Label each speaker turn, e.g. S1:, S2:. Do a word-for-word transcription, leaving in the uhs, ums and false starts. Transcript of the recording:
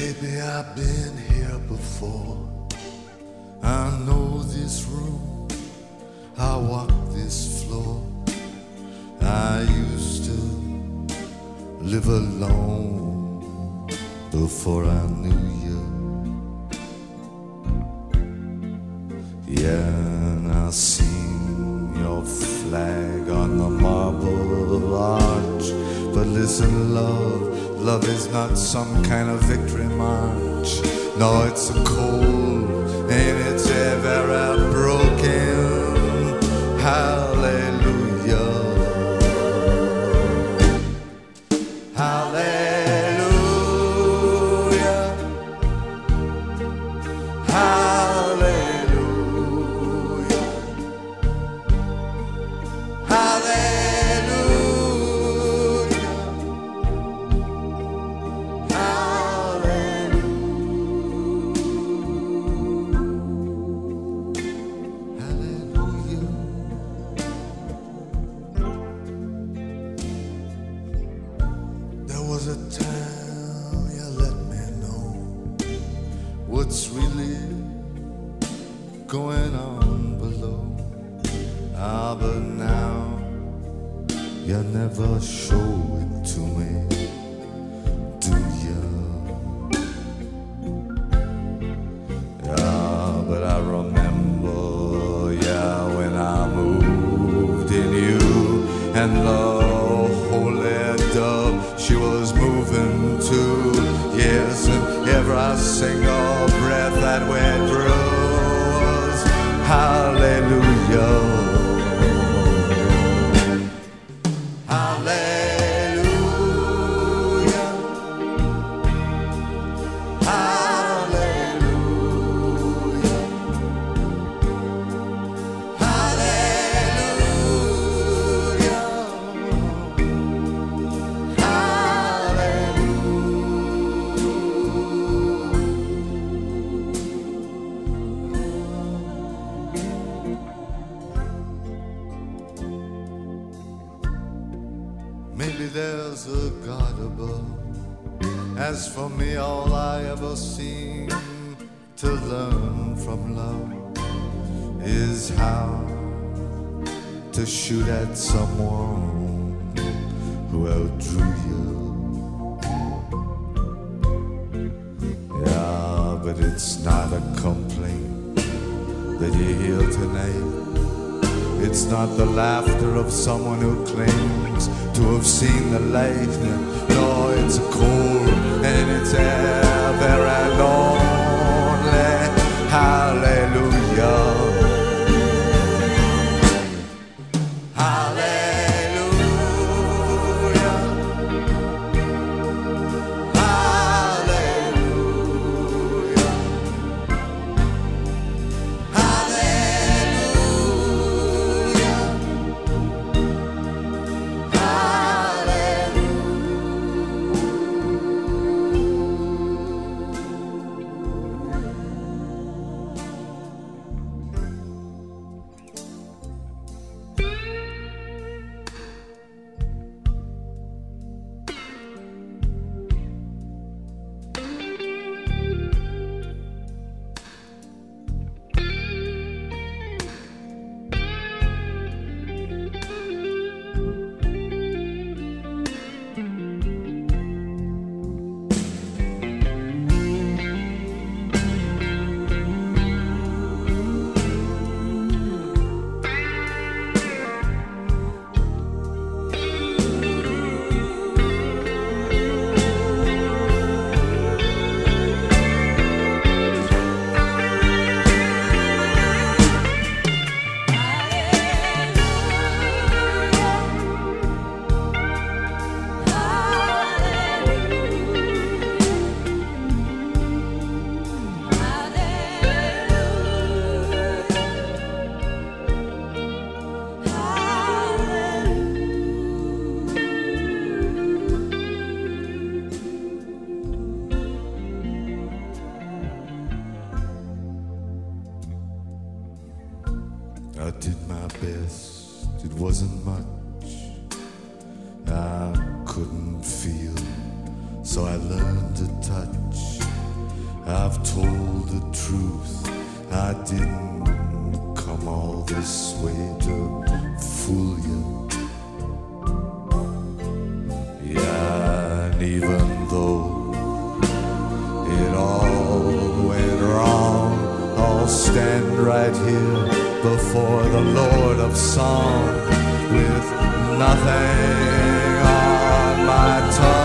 S1: Baby, I've been here before. I know this room, I walk this floor. I used to live alone before I knew you. Yeah, and I seen your flag on the marble arch. But listen, love, love is not some kind of victory march. No, it's a cold and it's ever broken hallelujah. Hallelujah. Hallelujah. Hallelujah. Was a time you let me know what's really going on below. Ah, but now you never show it to me, do you? Yeah, but I remember, yeah, when I moved in you and the holy dove she was moving too, yes, and every single breath that went through was hallelujah. Hallelujah. Hallelujah. Hallelujah. Maybe there's a God above. As for me, all I ever seem to learn from love is how to shoot at someone who outdrew you. Yeah, but it's not a complaint that you hear tonight. It's not the laughter of someone who claims to have seen the light. No, it's cold and it's ever and only hallelujah. Hallelujah. Hallelujah. I did my best, it wasn't much. I couldn't feel, so I learned to touch. I've told the truth, I didn't come all this way to fool you. Yeah, and even though it all went wrong, I'll stand right here before the Lord of Song with nothing on my tongue.